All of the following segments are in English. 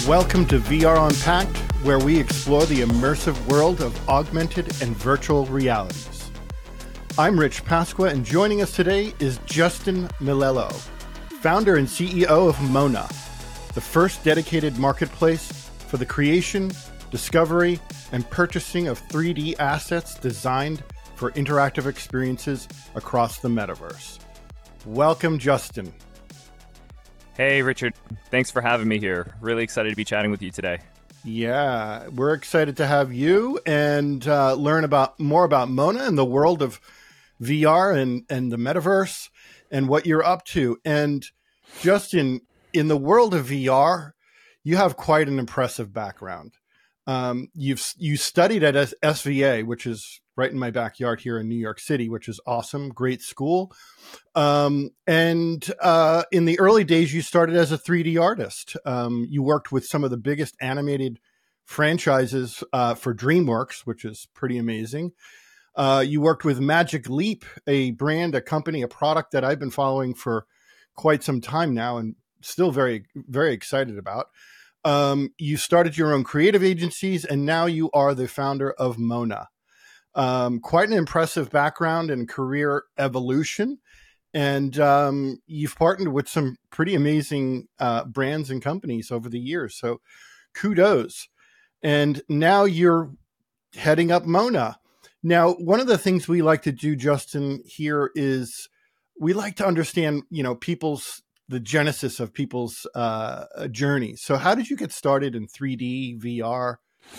Welcome to VR Unpacked, where we explore the immersive world of augmented and virtual realities. I'm Rich Pasqua, and joining us today is Justin Milello, founder and CEO of Mona, the first dedicated marketplace for the creation, discovery, and purchasing of 3D assets designed for interactive experiences across the metaverse. Welcome, Justin. Hey, Richard. Thanks for having me here. Really excited to be chatting with you today. Yeah, we're excited to have you and learn more about Mona and the world of VR and the metaverse and what you're up to. And Justin, in the world of VR, you have quite an impressive background. You studied at SVA, which is right in my backyard here in New York City, which is awesome. Great school. And in the early days, you started as a 3D artist. You worked with some of the biggest animated franchises for DreamWorks, which is pretty amazing. You worked with Magic Leap, a brand, a company, a product that I've been following for quite some time now and still very, very excited about. You started your own creative agencies, and now you are the founder of Mona. Quite an impressive background and career evolution. And you've partnered with some pretty amazing brands and companies over the years. So kudos. And now you're heading up Mona. Now, one of the things we like to do, Justin, here is we like to understand, the genesis of people's journey. So how did you get started in 3D, VR?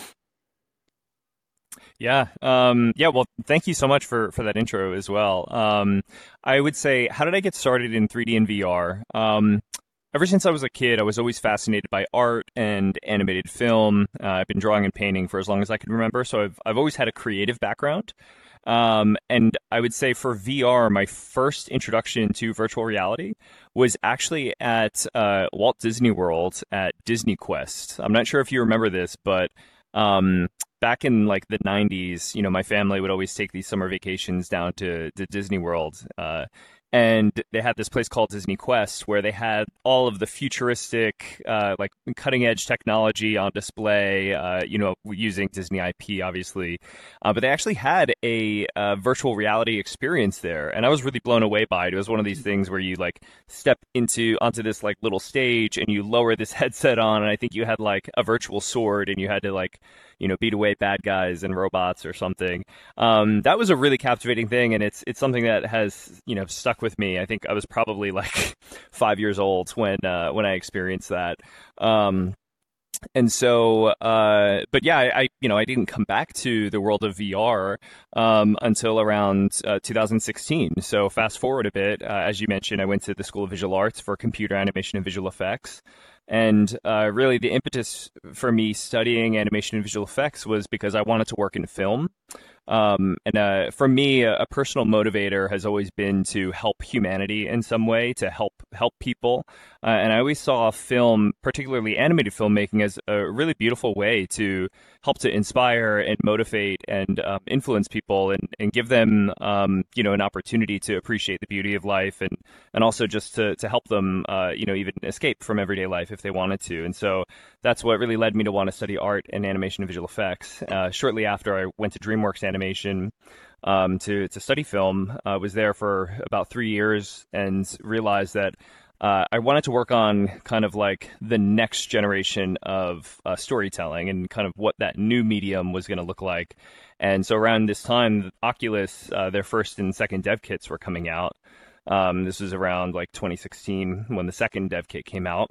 Yeah. Well, thank you so much for that intro as well. I would say, how did I get started in 3D and VR? Ever since I was a kid, I was always fascinated by art and animated film. I've been drawing and painting for as long as I can remember. So I've always had a creative background. And I would say for VR, my first introduction to virtual reality was actually at Walt Disney World at Disney Quest. I'm not sure if you remember this, but back in like the 90s, my family would always take these summer vacations down to Disney World. And they had this place called Disney Quest where they had all of the futuristic, like cutting edge technology on display, using Disney IP, obviously. But they actually had a virtual reality experience there. And I was really blown away by it. It was one of these things where you like step onto this like little stage and you lower this headset on. And I think you had like a virtual sword and you had to like, beat away bad guys and robots or something. That was a really captivating thing. And it's something that has, stuck with me. I think I was probably like 5 years old when I experienced that. And so, but yeah, I didn't come back to the world of VR until around 2016. So fast forward a bit, as you mentioned, I went to the School of Visual Arts for computer animation and visual effects. And really the impetus for me studying animation and visual effects was because I wanted to work in film. And for me, a personal motivator has always been to help humanity in some way, to help people. And I always saw film, particularly animated filmmaking, as a really beautiful way to help to inspire and motivate and influence people and give them, an opportunity to appreciate the beauty of life and also just to help them, even escape from everyday life if they wanted to. And so that's what really led me to want to study art and animation and visual effects. Shortly after, I went to DreamWorks Animation to study film. I was there for about 3 years and realized that I wanted to work on kind of like the next generation of storytelling and kind of what that new medium was going to look like. And so around this time, Oculus, their first and second dev kits were coming out. This was around like 2016 when the second dev kit came out.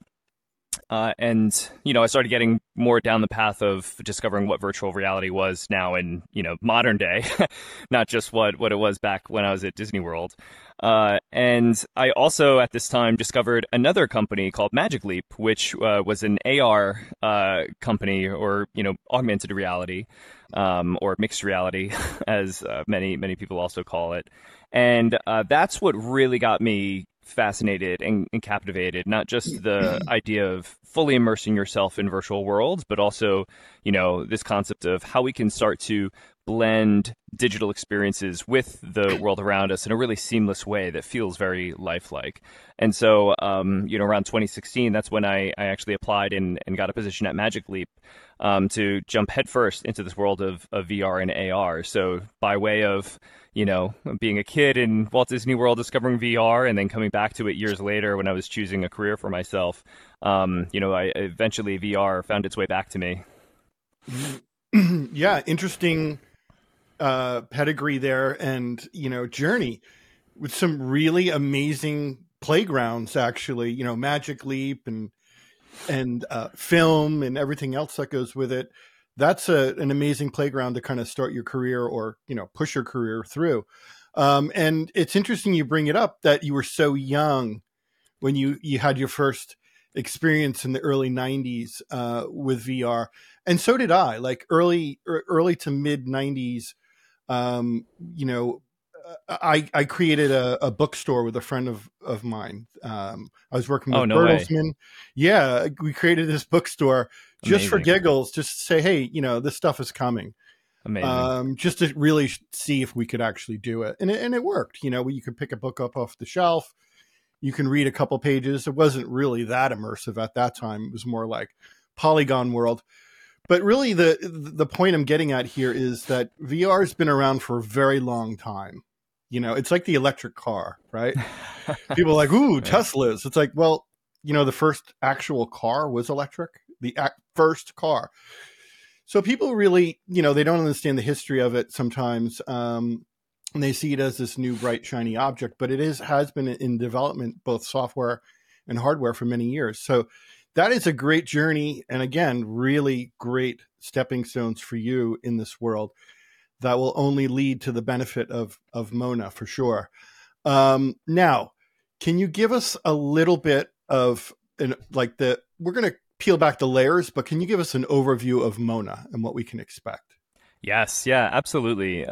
And I started getting more down the path of discovering what virtual reality was now in, modern day, not just what it was back when I was at Disney World. And I also at this time discovered another company called Magic Leap, which was an AR company or, augmented reality or mixed reality, as many people also call it. And that's what really got me fascinated and captivated, not just the idea of fully immersing yourself in virtual worlds, but also, this concept of how we can start to blend digital experiences with the world around us in a really seamless way that feels very lifelike. And so, around 2016, that's when I actually applied and got a position at Magic Leap to jump headfirst into this world of VR and AR. So by way of, being a kid in Walt Disney World, discovering VR, and then coming back to it years later when I was choosing a career for myself, I eventually VR found its way back to me. Yeah, interesting pedigree there, and journey with some really amazing playgrounds. Actually, Magic Leap and film and everything else that goes with it. That's an amazing playground to kind of start your career or push your career through. And it's interesting you bring it up that you were so young when you had your first experience in the early 90s with VR. And so did I, like early to mid 90s. I created a bookstore with a friend of mine. I was working with Bertelsmann. Yeah, we created this bookstore just for giggles, just to say, hey, this stuff is coming. Amazing. Just to really see if we could actually do it. And it worked. You could pick a book up off the shelf. You can read a couple pages. It wasn't really that immersive at that time. It was more like Polygon World. But really, the point I'm getting at here is that VR has been around for a very long time. It's like the electric car, right? People are like, ooh, Teslas. It's like, well, the first actual car was electric, the first car. So people really, they don't understand the history of it sometimes. And they see it as this new, bright, shiny object, but it has been in development, both software and hardware, for many years. So that is a great journey. And again, really great stepping stones for you in this world that will only lead to the benefit of Mona for sure. Now, can you give us a little bit of we're going to peel back the layers, but can you give us an overview of Mona and what we can expect? Yes, yeah, absolutely.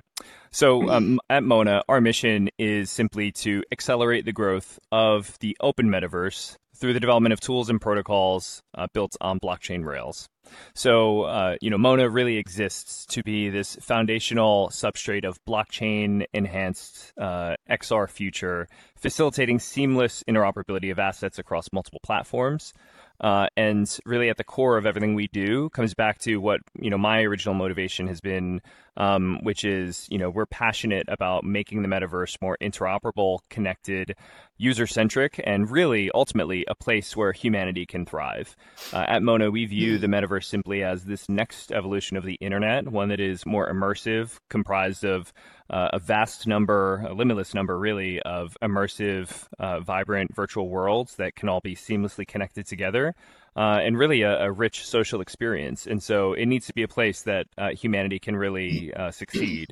So at Mona, our mission is simply to accelerate the growth of the open metaverse through the development of tools and protocols built on blockchain rails. So, Mona really exists to be this foundational substrate of blockchain-enhanced XR future, facilitating seamless interoperability of assets across multiple platforms. And really at the core of everything we do comes back to what, my original motivation has been, which is, we're passionate about making the metaverse more interoperable, connected, user-centric, and really ultimately a place where humanity can thrive. At Mona, we view the metaverse simply as this next evolution of the internet, one that is more immersive, comprised of a vast number, a limitless number really, of immersive, vibrant virtual worlds that can all be seamlessly connected together, and really a rich social experience. And so it needs to be a place that humanity can really succeed.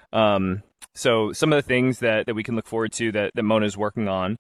So some of the things that we can look forward to that Mona is working on,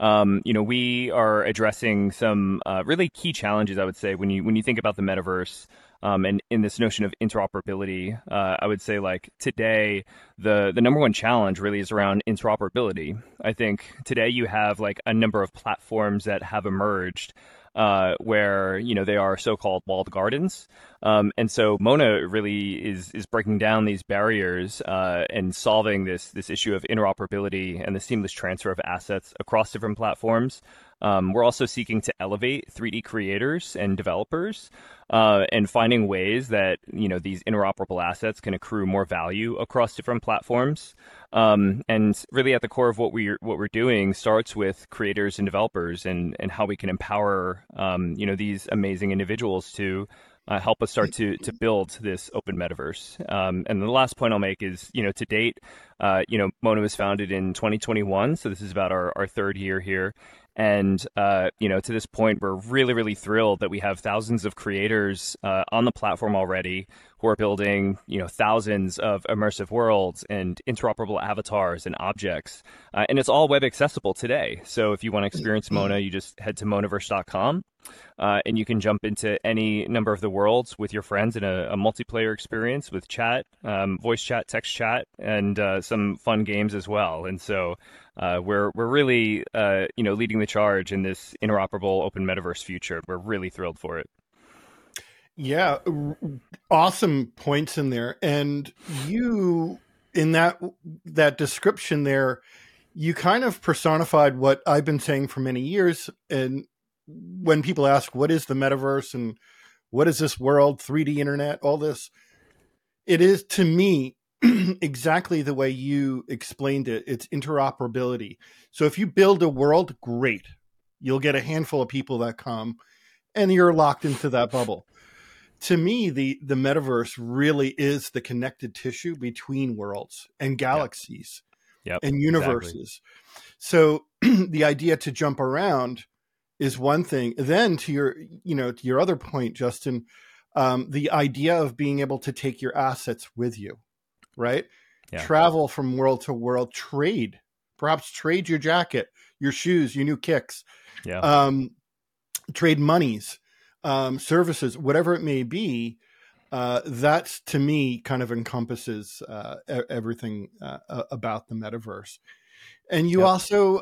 we are addressing some really key challenges, I would say, when you think about the metaverse. And in this notion of interoperability, I would say like today, the number one challenge really is around interoperability. I think today you have like a number of platforms that have emerged where, they are so-called walled gardens. And so Mona really is breaking down these barriers and solving this issue of interoperability and the seamless transfer of assets across different platforms. We're also seeking to elevate 3D creators and developers and finding ways that, these interoperable assets can accrue more value across different platforms. And really at the core of what we're doing starts with creators and developers and how we can empower, these amazing individuals to help us start to build this open metaverse. And the last point I'll make is, to date, Mona was founded in 2021. So this is about our third year here. And, to this point, we're really, really thrilled that we have thousands of creators on the platform already who are building, thousands of immersive worlds and interoperable avatars and objects. And it's all web accessible today. So if you want to experience Mona, you just head to monaverse.com. And you can jump into any number of the worlds with your friends in a multiplayer experience with chat, voice chat, text chat, and some fun games as well. And so we're really leading the charge in this interoperable open metaverse future. We're really thrilled for it. Yeah, awesome points in there. And you, in that description there, you kind of personified what I've been saying for many years. And when people ask, what is the metaverse and what is this world, 3D internet, all this, it is to me exactly the way you explained it. It's interoperability. So if you build a world, great. You'll get a handful of people that come and you're locked into that bubble. To me, the metaverse really is the connected tissue between worlds and Yep. galaxies Yep. and Exactly. universes. So the idea to jump around is one thing. Then to your other point, Justin, the idea of being able to take your assets with you, right? Yeah. Travel from world to world, perhaps trade your jacket, your shoes, your new kicks, Yeah. um, trade monies, services, whatever it may be. That's to me kind of encompasses everything about the metaverse. And you Yep. also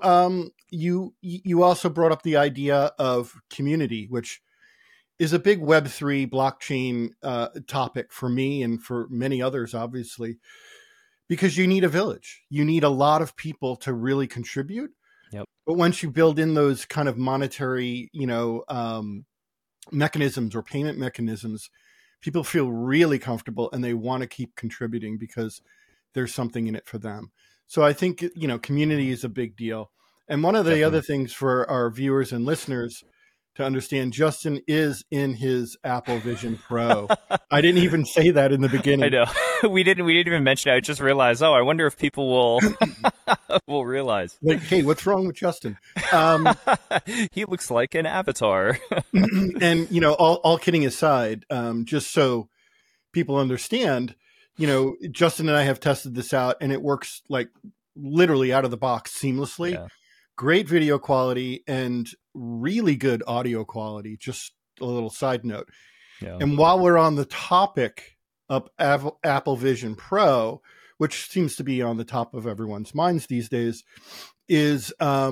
you also brought up the idea of community, which is a big Web3 blockchain topic for me and for many others, obviously, because you need a village. You need a lot of people to really contribute. Yep. But once you build in those kind of monetary, mechanisms or payment mechanisms, people feel really comfortable and they want to keep contributing because there's something in it for them. So I think, community is a big deal. And one of the other Definitely. things for our viewers and listeners to understand, Justin is in his Apple Vision Pro. I didn't even say that in the I beginning. know. We didn't even mention it. I just realized, oh, I wonder if people will will realize. Like, hey, what's wrong with Justin? Um, He looks like an avatar. and all kidding aside, just so people understand, Justin and I have tested this out, and it works like literally out of the box seamlessly. Yeah. Great video quality and really good audio quality. Just a little side note. Yeah. And while we're on the topic of Apple Vision Pro, which seems to be on the top of everyone's minds these days, is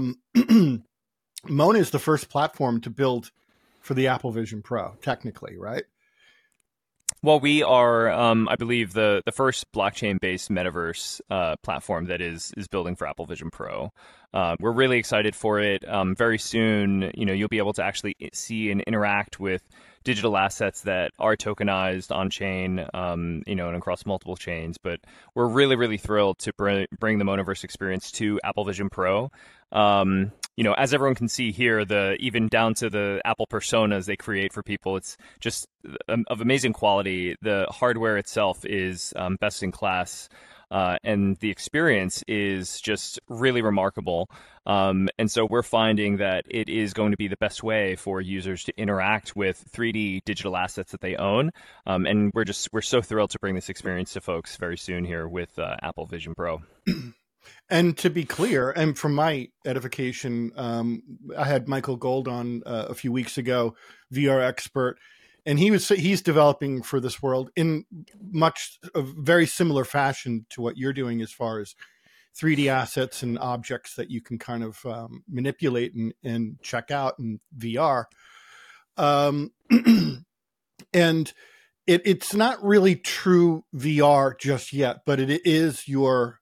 Mona is the first platform to build for the Apple Vision Pro, technically, right? Well, we are, I believe, the first blockchain-based metaverse platform that is building for Apple Vision Pro. We're really excited for it. Very soon, you'll be able to actually see and interact with digital assets that are tokenized on chain, and across multiple chains. But we're really, really thrilled to bring the Monaverse experience to Apple Vision Pro. As everyone can see here, even down to the Apple personas they create for people, it's just of amazing quality. The hardware itself is best in class. And the experience is just really remarkable. And so we're finding that it is going to be the best way for users to interact with 3D digital assets that they own. And we're so thrilled to bring this experience to folks very soon here with Apple Vision Pro. And to be clear, and from my edification, I had Michael Gold on a few weeks ago, VR expert, and he's developing for this world in much a very similar fashion to what you're doing as far as 3D assets and objects that you can kind of manipulate and check out in VR. Um, and it's not really true VR just yet, but it is your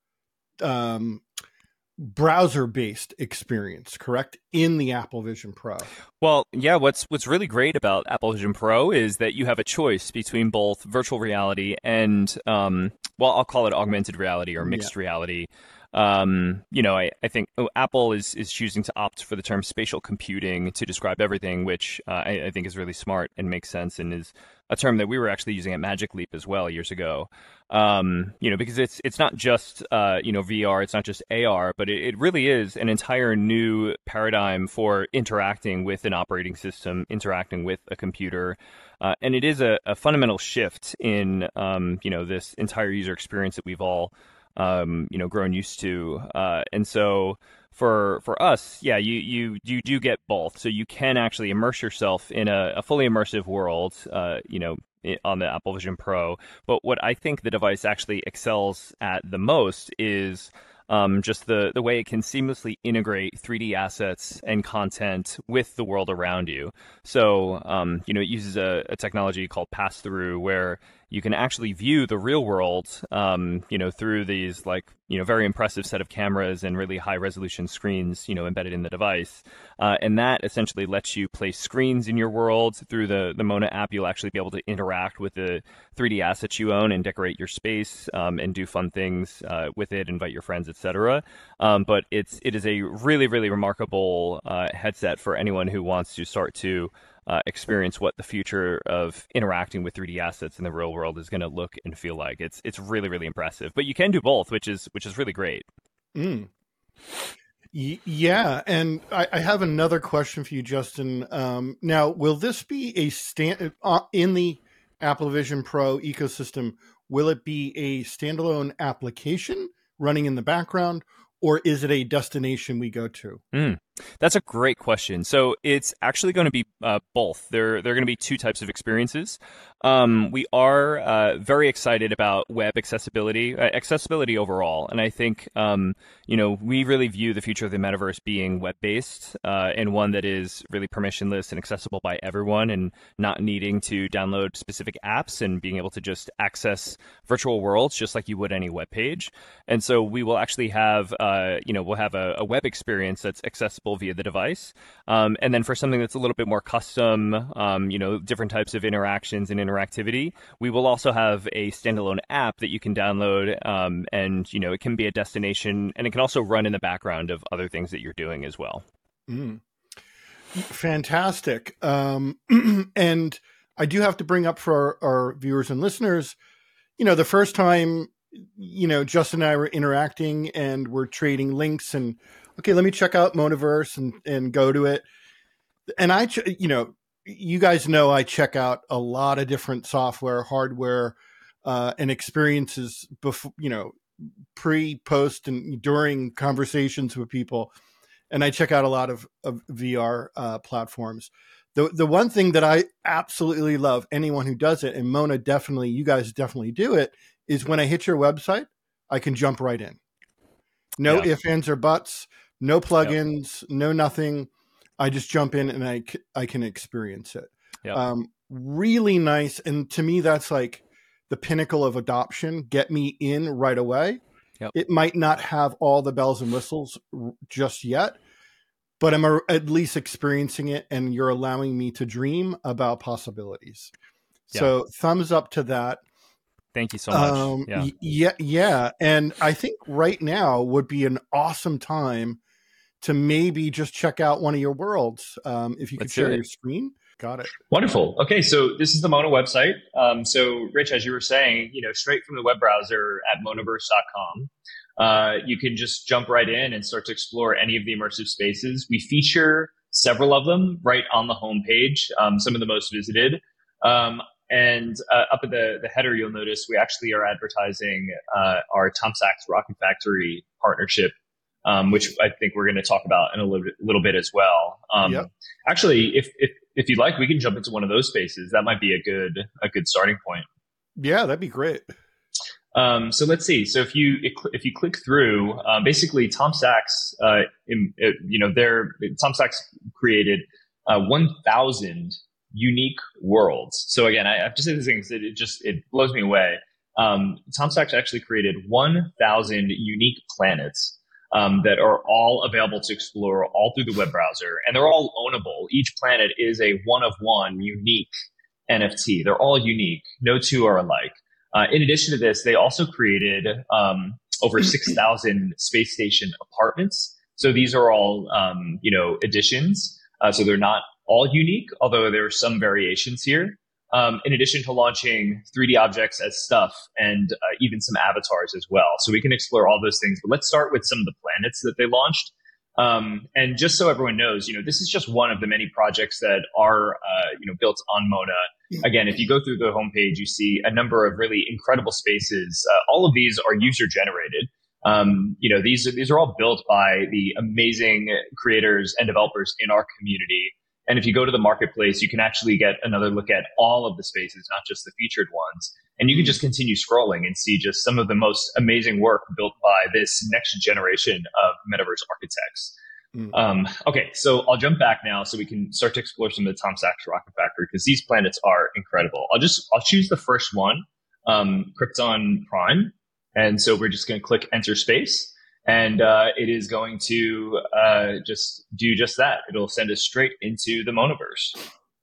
browser-based experience, correct? In the Apple Vision Pro. Well, yeah, what's really great about Apple Vision Pro is that you have a choice between both virtual reality and I'll call it augmented reality or mixed reality. I think Apple is choosing to opt for the term spatial computing to describe everything, which I think is really smart and makes sense and is a term that we were actually using at Magic Leap as well years ago. Because it's not just VR, it's not just AR, but it really is an entire new paradigm for interacting with an operating system, interacting with a computer. And it is a fundamental shift in this entire user experience that we've all grown used to. And so for us, yeah, you do get both. So you can actually immerse yourself in a fully immersive world, on the Apple Vision Pro. But what I think the device actually excels at the most is just the way it can seamlessly integrate 3D assets and content with the world around you. So, it uses a technology called pass-through where you can actually view the real world, through these very impressive set of cameras and really high resolution screens, embedded in the device. And that essentially lets you place screens in your world. Through the Mona app, you'll actually be able to interact with the 3D assets you own and decorate your space, and do fun things with it, invite your friends, etc. But it is a really, really remarkable headset for anyone who wants to start to experience what the future of interacting with 3D assets in the real world is going to look and feel like. It's really, really impressive. But you can do both, which is really great. Mm. Yeah, and I have another question for you, Justin. Now, will this be in the Apple Vision Pro ecosystem? Will it be a standalone application running in the background, or is it a destination we go to? That's a great question. So it's actually going to be both. There are going to be two types of experiences. We are very excited about web accessibility overall. And I think, we really view the future of the metaverse being web-based, and one that is really permissionless and accessible by everyone, and not needing to download specific apps and being able to just access virtual worlds just like you would any web page. And so we will actually have, we'll have a web experience that's accessible via the device. And then for something that's a little bit more custom, different types of interactions and interactivity, we will also have a standalone app that you can download, and it can be a destination, and it can also run in the background of other things that you're doing as well. Fantastic. And I do have to bring up for our viewers and listeners, the first time, Justin and I were interacting and we're trading links and, okay, let me check out Monaverse and go to it. And you guys know I check out a lot of different software, hardware, and experiences before, pre, post, and during conversations with people. And I check out a lot of VR platforms. The one thing that I absolutely love, anyone who does it, and Mona you guys definitely do it, is when I hit your website, I can jump right in. No ifs, ands, or buts, no plugins, no nothing. I just jump in and I can experience it. Really nice. And to me, that's like the pinnacle of adoption. Get me in right away. It might not have all the bells and whistles just yet, but I'm at least experiencing it, and you're allowing me to dream about possibilities. So thumbs up to that. Thank you so much. Yeah. And I think right now would be an awesome time to maybe just check out one of your worlds. If you could share your screen. Got it. Wonderful. Okay, so this is the Mona website. So Rich, as you were saying, straight from the web browser at monaverse.com, you can just jump right in and start to explore any of the immersive spaces. We feature several of them right on the homepage, some of the most visited. And up at the header, you'll notice we actually are advertising our Tom Sachs Rocket Factory partnership, which I think we're going to talk about in a little bit as well. Actually, if you'd like, we can jump into one of those spaces. That might be a good starting point. Yeah, that'd be great. So let's see. So if you click through, basically Tom Sachs, Tom Sachs created 1,000 unique worlds. So again, I have to say this thing, it blows me away. Tom Sachs actually created 1,000 unique planets that are all available to explore all through the web browser, and they're all ownable. Each planet is a one-of-one unique NFT. They're all unique. No two are alike. In addition to this, they also created over 6,000 space station apartments. So these are all, additions. So they're not all unique, although there are some variations here. In addition to launching 3D objects as stuff and even some avatars as well. So we can explore all those things. But let's start with some of the planets that they launched. And just so everyone knows, this is just one of the many projects that are, built on Mona. Again, if you go through the homepage, you see a number of really incredible spaces. All of these are user generated. These are all built by the amazing creators and developers in our community. And if you go to the marketplace, you can actually get another look at all of the spaces, not just the featured ones. And you can just continue scrolling and see just some of the most amazing work built by this next generation of metaverse architects. Okay, so I'll jump back now so we can start to explore some of the Tom Sachs Rocket Factory, because these planets are incredible. I'll choose the first one, Krypton Prime. And so we're just going to click enter space, and it is going to just do just that. It'll send us straight into the Monaverse.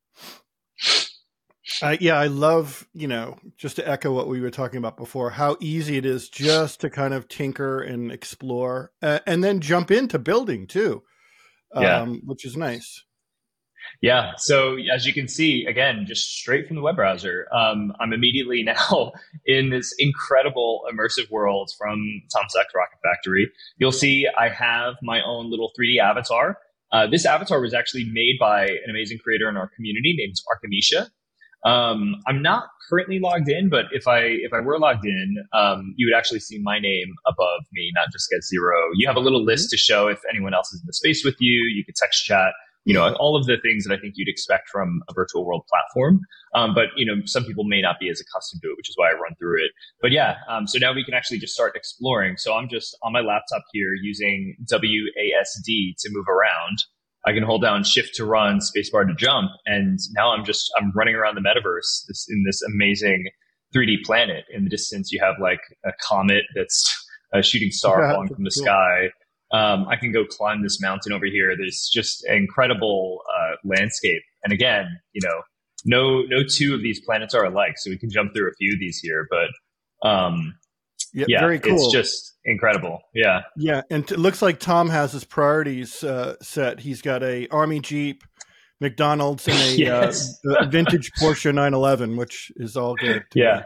Yeah, I love, just to echo what we were talking about before, how easy it is just to kind of tinker and explore and then jump into building too, which is nice. Yeah. So as you can see, again, just straight from the web browser, I'm immediately now in this incredible immersive world from Tom Sachs Rocket Factory. You'll see I have my own little 3D avatar. This avatar was actually made by an amazing creator in our community named Archimisia. I'm not currently logged in, but if I were logged in, you would actually see my name above me, not just get zero. You have a little list to show if anyone else is in the space with you. You could text chat. All of the things that I think you'd expect from a virtual world platform. But, some people may not be as accustomed to it, which is why I run through it. But yeah, so now we can actually just start exploring. So I'm just on my laptop here using WASD to move around. I can hold down shift to run, spacebar to jump. And now I'm running around the metaverse in this amazing 3D planet. In the distance, you have like a comet that's a shooting star falling from the sky. I can go climb this mountain over here. There's just an incredible landscape. And again, no two of these planets are alike. So we can jump through a few of these here, but very cool. It's just incredible. Yeah. Yeah. And it looks like Tom has his priorities set. He's got a Army Jeep, McDonald's, and a vintage Porsche 911, which is all good. Yeah.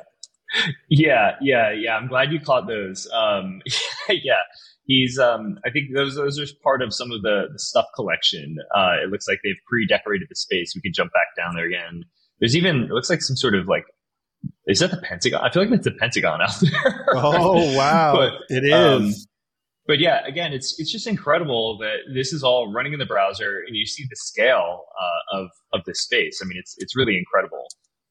I'm glad you caught those. Yeah. He's, I think those are part of some of the stuff collection. It looks like they've pre-decorated the space. We could jump back down there again. There's even, it looks like some sort of like, is that the Pentagon? I feel like that's the Pentagon out there. Oh, wow. It is. But yeah, again, it's just incredible that this is all running in the browser and you see the scale of this space. I mean, it's really incredible.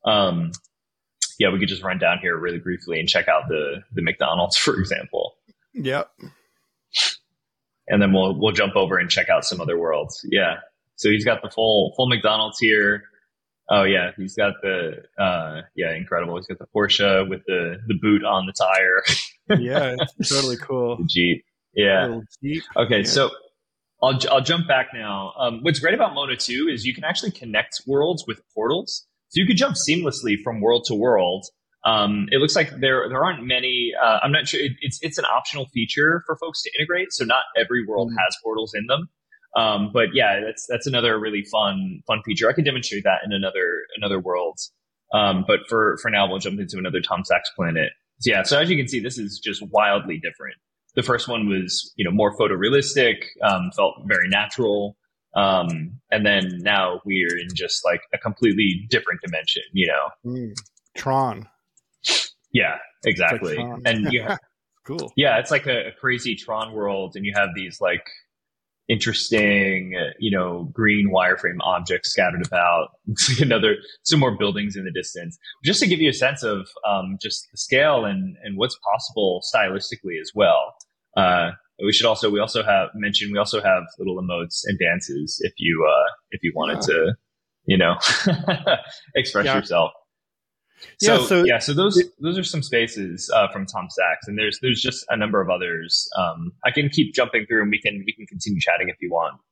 We could just run down here really briefly and check out the McDonald's, for example. Yep. And then we'll jump over and check out some other worlds. Yeah. So he's got the full McDonald's here. Oh yeah, he's got the incredible. He's got the Porsche with the boot on the tire. Yeah, it's totally cool. The Jeep. Yeah. Jeep. Okay, yeah. So I'll jump back now. What's great about Mona 2 is you can actually connect worlds with portals. So you could jump seamlessly from world to world. It looks like there aren't many. I'm not sure. It's an optional feature for folks to integrate. So not every world has portals in them. But yeah, that's another really fun feature. I can demonstrate that in another world. But for now, we'll jump into another Tom Sachs planet. So yeah, so as you can see, this is just wildly different. The first one was, more photorealistic, felt very natural. And then now we're in just like a completely different dimension, Tron. Yeah, exactly. Like Tron. And you have, cool. Yeah, it's like a crazy Tron world, and you have these like interesting, green wireframe objects scattered about. It's like some more buildings in the distance. Just to give you a sense of just the scale and what's possible stylistically as well. We also have little emotes and dances if you wanted to, express yourself. So those are some spaces from Tom Sachs, and there's just a number of others. I can keep jumping through, and we can continue chatting if you want.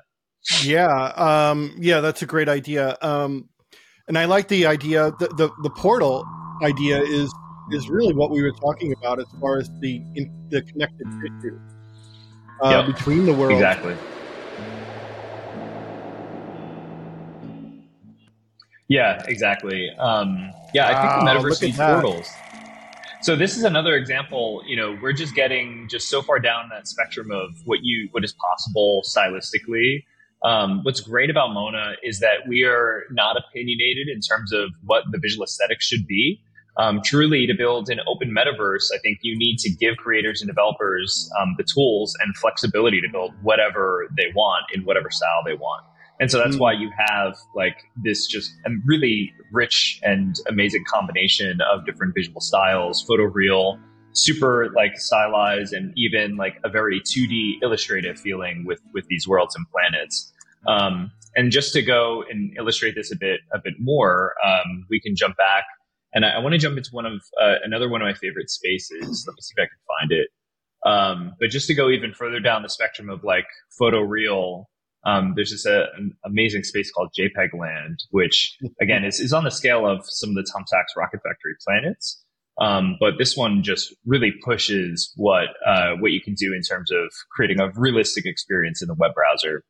That's a great idea. And I like the idea. The portal idea is really what we were talking about as far as the connected tissue between the worlds. Exactly. Yeah, exactly. I think the metaverse needs portals. So this is another example. We're just getting so far down that spectrum of what is possible stylistically. What's great about Mona is that we are not opinionated in terms of what the visual aesthetics should be. Truly, to build an open metaverse, I think you need to give creators and developers the tools and flexibility to build whatever they want in whatever style they want. And so that's why you have like this just a really rich and amazing combination of different visual styles, photoreal, super like stylized, and even like a very 2D illustrative feeling with these worlds and planets. And just to go and illustrate this a bit more, we can jump back, and I want to jump into another one of my favorite spaces. Let me see if I can find it. But just to go even further down the spectrum of like photoreal, there's just an amazing space called JPEG Land, which again is on the scale of some of the Tom Sachs Rocket Factory planets. But this one just really pushes what you can do in terms of creating a realistic experience in the web browser.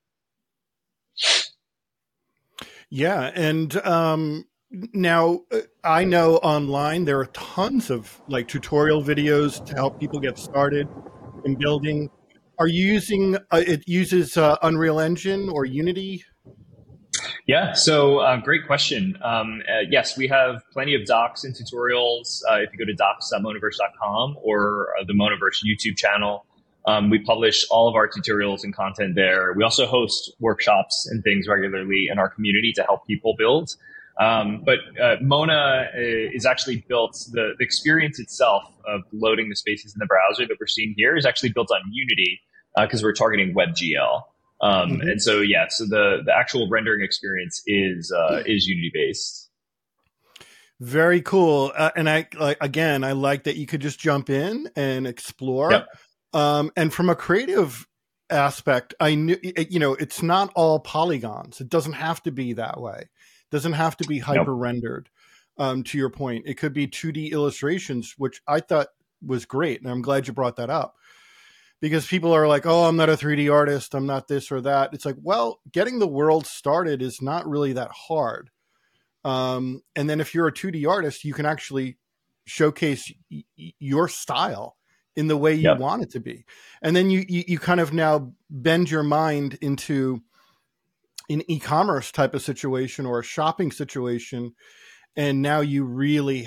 Yeah, and now I know online there are tons of like tutorial videos to help people get started in building. Are you using it uses Unreal Engine or Unity? Yeah, so great question. Yes, we have plenty of docs and tutorials. If you go to docs.monaverse.com or the Monaverse YouTube channel, we publish all of our tutorials and content there. We also host workshops and things regularly in our community to help people build. But Mona is actually built, the experience itself of loading the spaces in the browser that we're seeing here is actually built on Unity because we're targeting WebGL. And so, yeah, so the actual rendering experience is Unity based. Very cool. And I like that you could just jump in and explore. Yep. And from a creative aspect, I knew, it's not all polygons. It doesn't have to be that way. It doesn't have to be hyper rendered. To your point, it could be 2D illustrations, which I thought was great. And I'm glad you brought that up. Because people are like, oh, I'm not a 3D artist. I'm not this or that. It's like, well, getting the world started is not really that hard. And then if you're a 2D artist, you can actually showcase your style in the way you want it to be. And then you kind of now bend your mind into an e-commerce type of situation or a shopping situation. And now you really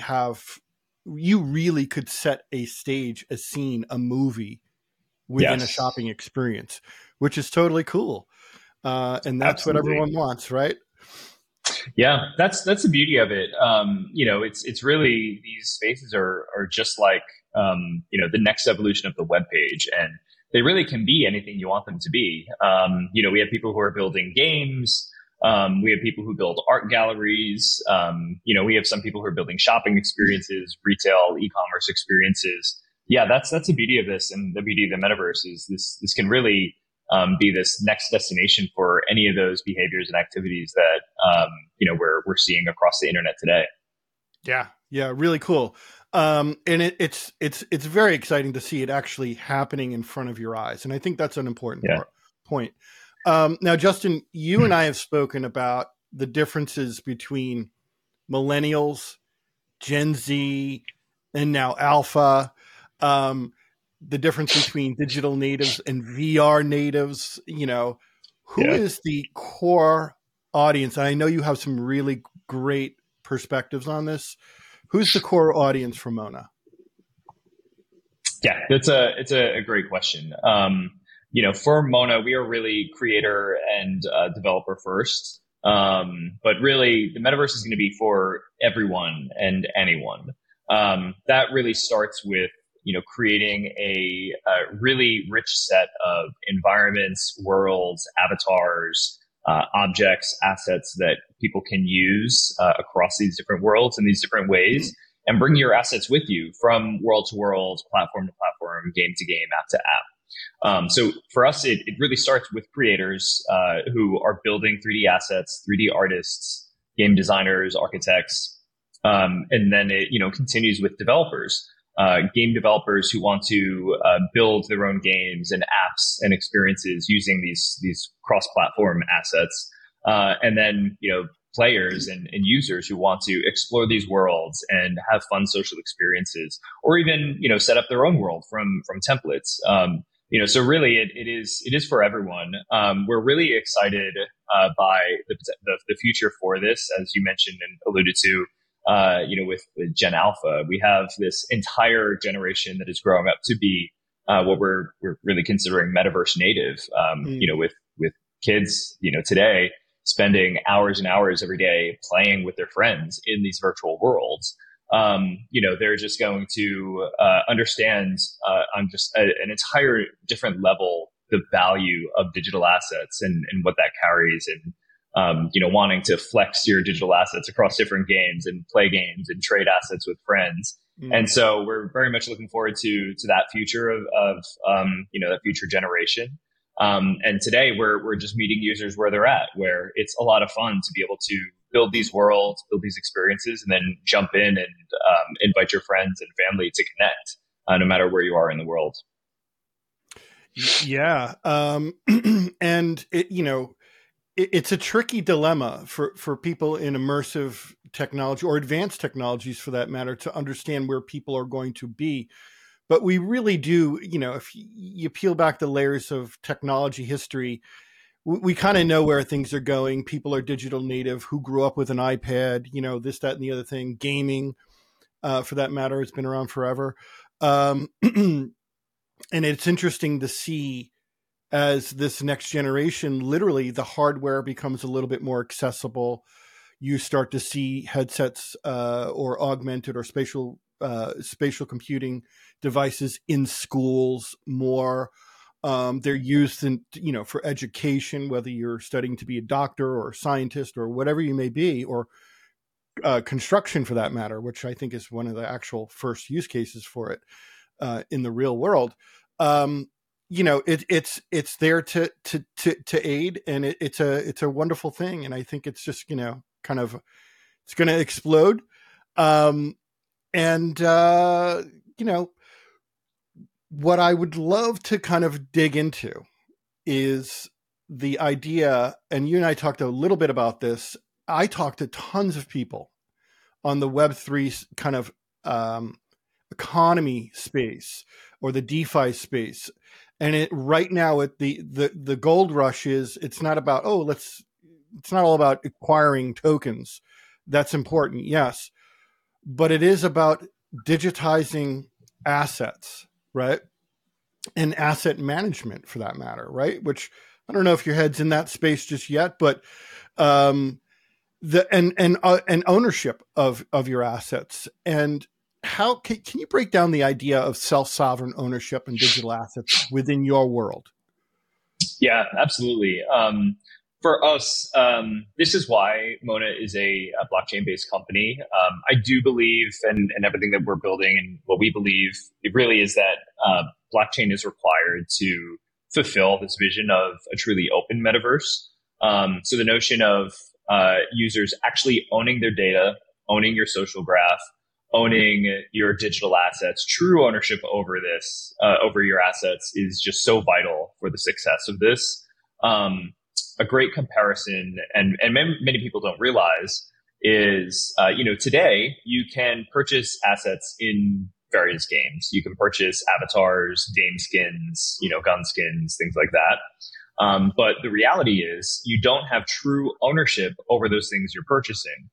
could set a stage, a scene, a movie within a shopping experience, which is totally cool. And that's Absolutely. What everyone wants, right? Yeah, that's the beauty of it. It's really, these spaces are just like, the next evolution of the web page, and they really can be anything you want them to be. We have people who are building games. We have people who build art galleries. We have some people who are building shopping experiences, retail, e-commerce experiences. Yeah, that's the beauty of this, and the beauty of the metaverse is this can really be this next destination for any of those behaviors and activities that we're seeing across the internet today. Yeah, really cool. And it's very exciting to see it actually happening in front of your eyes, and I think that's an important point. Now, Justin, you and I have spoken about the differences between millennials, Gen Z, and now Alpha. The difference between digital natives and VR natives, who is the core audience? And I know you have some really great perspectives on this. Who's the core audience for Mona? Yeah, it's a great question. For Mona, we are really creator and developer first. But really the metaverse is going to be for everyone and anyone. That really starts with creating a really rich set of environments, worlds, avatars, objects, assets that people can use across these different worlds in these different ways, and bring your assets with you from world to world, platform to platform, game to game, app to app. So for us, it really starts with creators who are building 3D assets, 3D artists, game designers, architects, and then it continues with developers. Game developers who want to build their own games and apps and experiences using these cross-platform assets, and then players and users who want to explore these worlds and have fun social experiences, or even set up their own world from templates. So really it is for everyone. We're really excited by the future for this, as you mentioned and alluded to. With Gen Alpha, we have this entire generation that is growing up to be what we're really considering metaverse native. With kids, today, spending hours and hours every day playing with their friends in these virtual worlds. They're just going to understand on just an entire different level the value of digital assets and what that carries, and wanting to flex your digital assets across different games and play games and trade assets with friends. And so we're very much looking forward to that future of that future generation. And today we're just meeting users where they're at, where it's a lot of fun to be able to build these worlds, build these experiences, and then jump in and invite your friends and family to connect, no matter where you are in the world. Yeah. And it's a tricky dilemma for people in immersive technology or advanced technologies, for that matter, to understand where people are going to be. But we really do, if you peel back the layers of technology history, we kind of know where things are going. People are digital native who grew up with an iPad, this, that, and the other thing. Gaming, for that matter, has been around forever. And it's interesting to see, as this next generation, literally the hardware becomes a little bit more accessible. You start to see headsets or augmented or spatial computing devices in schools more. They're used for education, whether you're studying to be a doctor or a scientist or whatever you may be, or construction for that matter, which I think is one of the actual first use cases for it in the real world. It's there to aid, and it's a wonderful thing. And I think it's just, it's going to explode. What I would love to kind of dig into is the idea, and you and I talked a little bit about this. I talked to tons of people on the Web3 kind of economy space or the DeFi space. And right now at the gold rush is, it's not about, it's not all about acquiring tokens. That's important, yes. But it is about digitizing assets, right? And asset management, for that matter, right? Which I don't know if your head's in that space just yet, but and ownership of your assets. And how can you break down the idea of self-sovereign ownership and digital assets within your world? Yeah, absolutely. For us, this is why Mona is a blockchain-based company. I do believe, and everything that we're building and what we believe, it really is that blockchain is required to fulfill this vision of a truly open metaverse. So the notion of users actually owning their data, owning your social graph, owning your digital assets, true ownership over this, over your assets, is just so vital for the success of this. A great comparison, and many people don't realize, is, today you can purchase assets in various games. You can purchase avatars, game skins, gun skins, things like that. But the reality is you don't have true ownership over those things you're purchasing.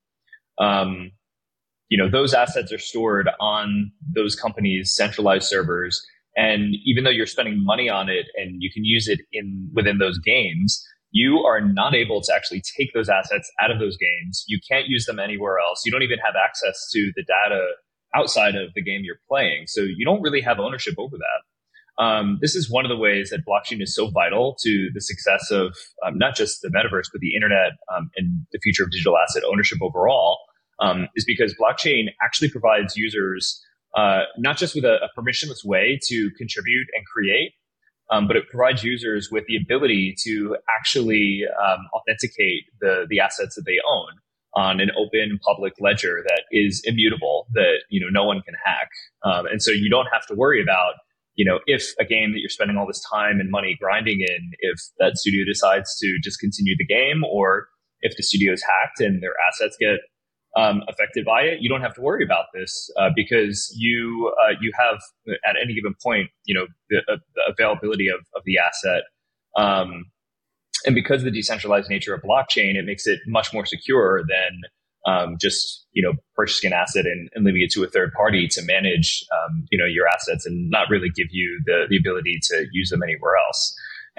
Those assets are stored on those companies' centralized servers. And even though you're spending money on it and you can use it within those games, you are not able to actually take those assets out of those games. You can't use them anywhere else. You don't even have access to the data outside of the game you're playing. So you don't really have ownership over that. This is one of the ways that blockchain is so vital to the success of not just the metaverse, but the internet and the future of digital asset ownership overall, is because blockchain actually provides users not just with a permissionless way to contribute and create, but it provides users with the ability to actually authenticate the assets that they own on an open public ledger that is immutable, that no one can hack. And so you don't have to worry about, if a game that you're spending all this time and money grinding in, if that studio decides to just continue the game, or if the studio is hacked and their assets get affected by it, you don't have to worry about this because you have at any given point, the availability of the asset. And because of the decentralized nature of blockchain, it makes it much more secure than just purchasing an asset and leaving it to a third party to manage your assets and not really give you the ability to use them anywhere else.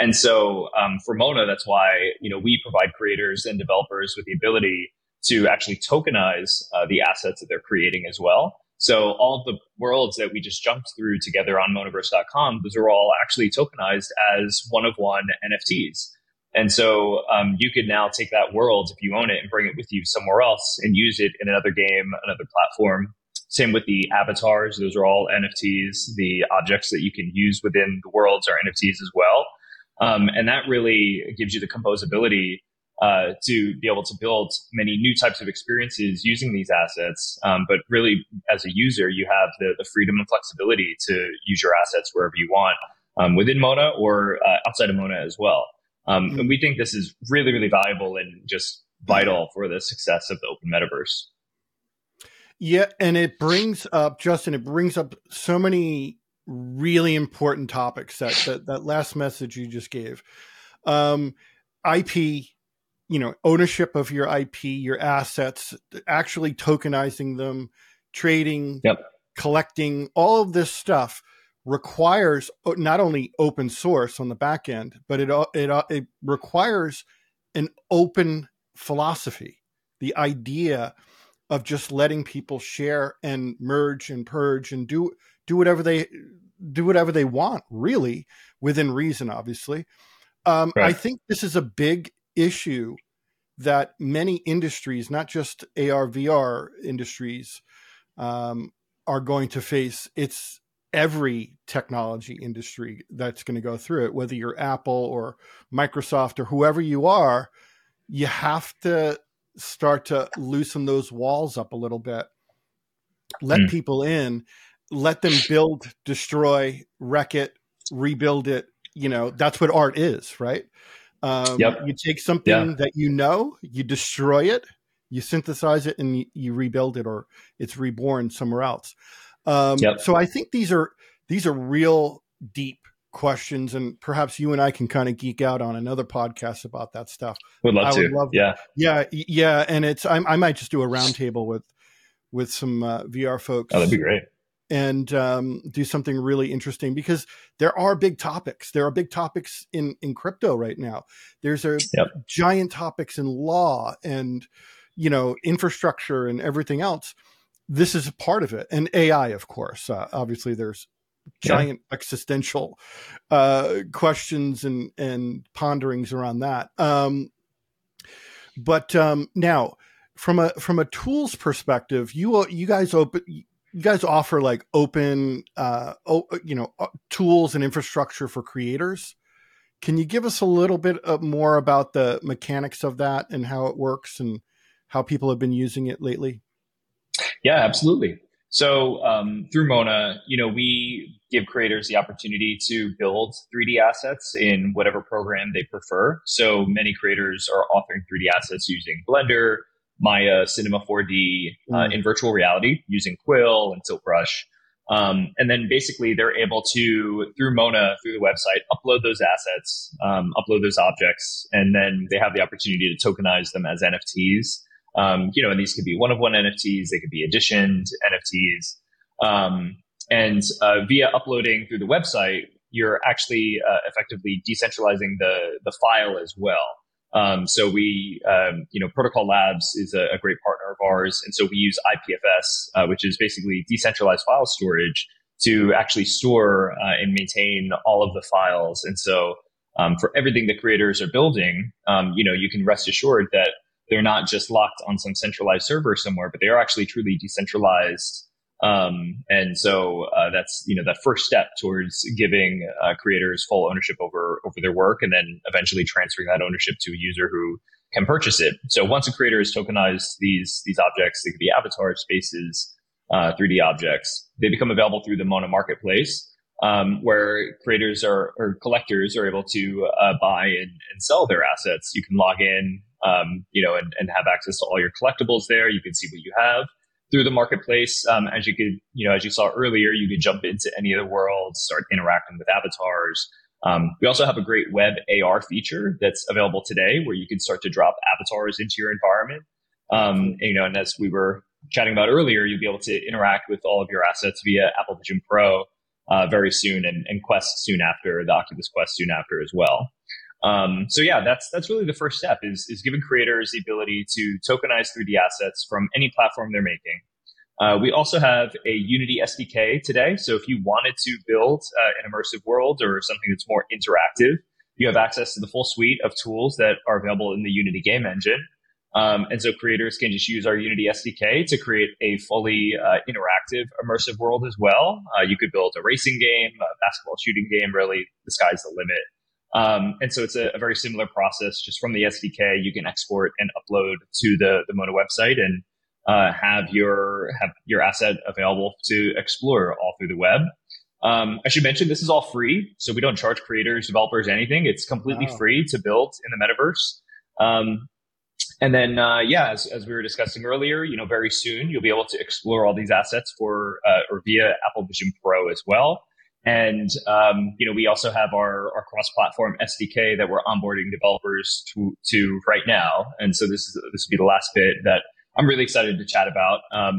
And so for Mona, that's why, we provide creators and developers with the ability to actually tokenize the assets that they're creating as well. So all of the worlds that we just jumped through together on Monaverse.com, those are all actually tokenized as one-of-one NFTs. And so you could now take that world, if you own it, and bring it with you somewhere else and use it in another game, another platform. Same with the avatars. Those are all NFTs. The objects that you can use within the worlds are NFTs as well. And that really gives you the composability to be able to build many new types of experiences using these assets. But really, as a user, you have the freedom and flexibility to use your assets wherever you want, within Mona or outside of Mona as well. And we think this is really, really valuable and just vital for the success of the open metaverse. Yeah, and it brings up, Justin, it brings up so many really important topics that last message you just gave. IP, ownership of your IP, your assets, actually tokenizing them, trading, collecting, all of this stuff requires not only open source on the back end, but it requires an open philosophy, the idea of just letting people share and merge and purge and do whatever they want, really, within reason, obviously. Right. I think this is a big issue that many industries, not just AR, VR industries, are going to face. It's every technology industry that's going to go through it, whether you're Apple or Microsoft or whoever you are. You have to start to loosen those walls up a little bit, let people in, let them build, destroy, wreck it, rebuild it. That's what art is, right? You take something that you destroy it, you synthesize it, and you rebuild it, or it's reborn somewhere else. So I think these are real deep questions, and perhaps you and I can kind of geek out on another podcast about that stuff. Would love to. Yeah. And I might just do a roundtable with some VR folks. Oh, that'd be great. And do something really interesting, because there are big topics. There are big topics in crypto right now. There's giant topics in law and, infrastructure and everything else. This is a part of it. And AI, of course. Obviously, there's giant existential questions and ponderings around that. But now, from a tools perspective, you guys offer like open, tools and infrastructure for creators. Can you give us a little bit more about the mechanics of that and how it works and how people have been using it lately? Yeah, absolutely. So through Mona, we give creators the opportunity to build 3D assets in whatever program they prefer. So many creators are authoring 3D assets using Blender, Maya, Cinema 4D, in virtual reality using Quill and Tilt Brush. And then basically they're able to, through Mona, through the website, upload those assets, upload those objects, and then they have the opportunity to tokenize them as NFTs. And these could be one-of-one NFTs, they could be editioned NFTs. And via uploading through the website, you're actually effectively decentralizing the file as well. So we, Protocol Labs is a great partner of ours. And so we use IPFS, which is basically decentralized file storage, to actually store and maintain all of the files. And so for everything the creators are building, you can rest assured that they're not just locked on some centralized server somewhere, but they are actually truly decentralized. And so that's that first step towards giving creators full ownership over their work, and then eventually transferring that ownership to a user who can purchase it. So once a creator has tokenized these objects, they could be avatar spaces, 3D objects. They become available through the Mona marketplace, where creators or collectors are able to buy and sell their assets. You can log in, and have access to all your collectibles there. You can see what you have through the marketplace. As you saw earlier, you could jump into any of the worlds, start interacting with avatars. We also have a great web AR feature that's available today, where you can start to drop avatars into your environment. And as we were chatting about earlier, you'll be able to interact with all of your assets via Apple Vision Pro. very soon, and Quest soon after, the Oculus Quest soon after as well. So yeah, that's really the first step is giving creators the ability to tokenize 3D assets from any platform they're making. We also have a Unity SDK today. So if you wanted to build an immersive world or something that's more interactive, you have access to the full suite of tools that are available in the Unity game engine. And so creators can just use our Unity SDK to create a fully interactive, immersive world as well. You could build a racing game, a basketball shooting game, really, the sky's the limit. And so it's a very similar process. Just from the SDK, you can export and upload to the Mona website and have your asset available to explore all through the web. I should mention this is all free, so we don't charge creators, developers, anything. It's completely free to build in the metaverse. And then, as we were discussing earlier, very soon you'll be able to explore all these assets or via Apple Vision Pro as well. And, we also have our cross-platform SDK that we're onboarding developers to right now. And so this will be the last bit that I'm really excited to chat about.